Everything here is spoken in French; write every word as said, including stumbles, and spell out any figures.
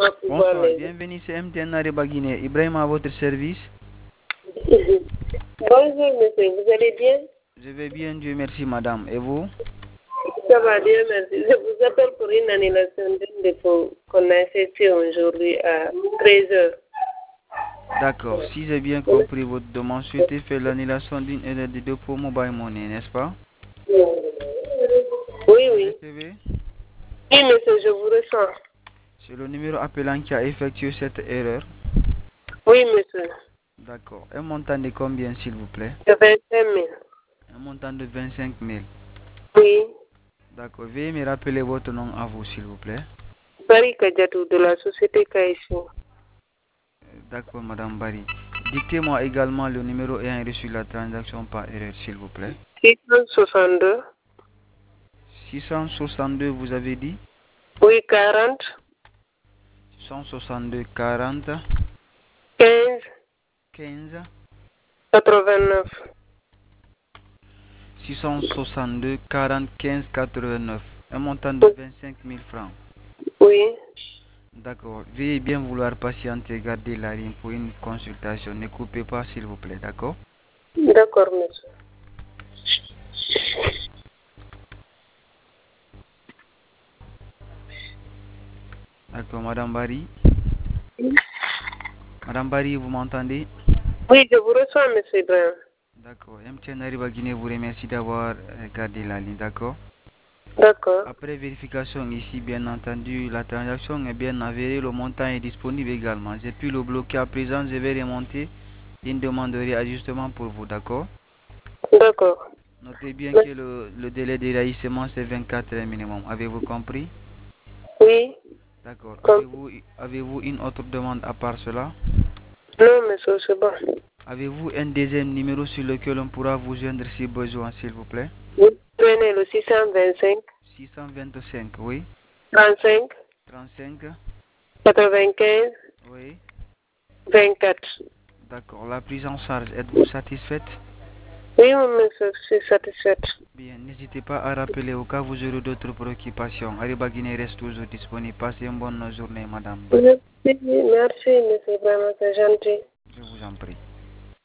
comment pouvoir Bonsoir, les... bienvenue chez M T N Ariba Guinée. Ibrahim à votre service. Bonjour monsieur, vous allez bien? Je vais bien, Dieu merci madame. Et vous? Ça va bien, merci. Je vous appelle pour une annulation d'une dépôt qu'on a effectuée aujourd'hui à treize heures. D'accord, si j'ai bien compris votre demande, souhaitez faire l'annulation d'une erreur de dépôt mobile money, n'est-ce pas? Oui, Vous oui. recevez? Oui, monsieur, je vous ressens. C'est le numéro appelant qui a effectué cette erreur. Oui, monsieur. D'accord. Un montant de combien, s'il vous plaît? De vingt-cinq mille. Un montant de vingt-cinq mille. Oui. D'accord. Veuillez me rappeler votre nom à vous, s'il vous plaît. Barry Kadiatou de la société Kaïchi. D'accord, madame Barry. Dictez-moi également le numéro ayant reçu la transaction par erreur, s'il vous plaît. six cent soixante-deux. six cent soixante-deux, vous avez dit? Oui, quarante. cent soixante-deux, quarante, quinze. quinze, quatre-vingt-neuf. six cent soixante-deux, quarante, quinze, quatre-vingt-neuf. Un montant de vingt-cinq mille francs. Oui. D'accord. Veuillez bien vouloir patienter, garder la ligne pour une consultation. Ne coupez pas, s'il vous plaît, d'accord? D'accord, monsieur. D'accord, madame Barry. Madame Barry, vous m'entendez? Oui, je vous reçois, monsieur Ibrahim. D'accord. M T N Ariba Guinée vous remercie d'avoir gardé la ligne, d'accord? D'accord. Après vérification ici, bien entendu, la transaction est bien avérée, le montant est disponible également. J'ai pu le bloquer à présent, je vais remonter une demande de réajustement pour vous, d'accord? D'accord. Notez bien que le, le délai de réajustement c'est vingt-quatre heures minimum. Avez-vous compris? Oui. D'accord. Comme... Avez-vous avez-vous une autre demande à part cela? Non, monsieur, c'est bon. Avez-vous un deuxième numéro sur lequel on pourra vous joindre si besoin, s'il vous plaît? Vous prenez le six cent vingt-cinq. six cent vingt-cinq, oui. trente-cinq. trente-cinq, quatre-vingt-quinze. oui. vingt-quatre. D'accord. La prise en charge, êtes-vous satisfaite? Oui, monsieur, je suis satisfaite. Bien, n'hésitez pas à rappeler au cas où vous aurez d'autres préoccupations. Ariba Guinée reste toujours disponible. Passez une bonne journée, madame. Merci, merci, monsieur, vraiment, c'est gentil. Je vous en prie.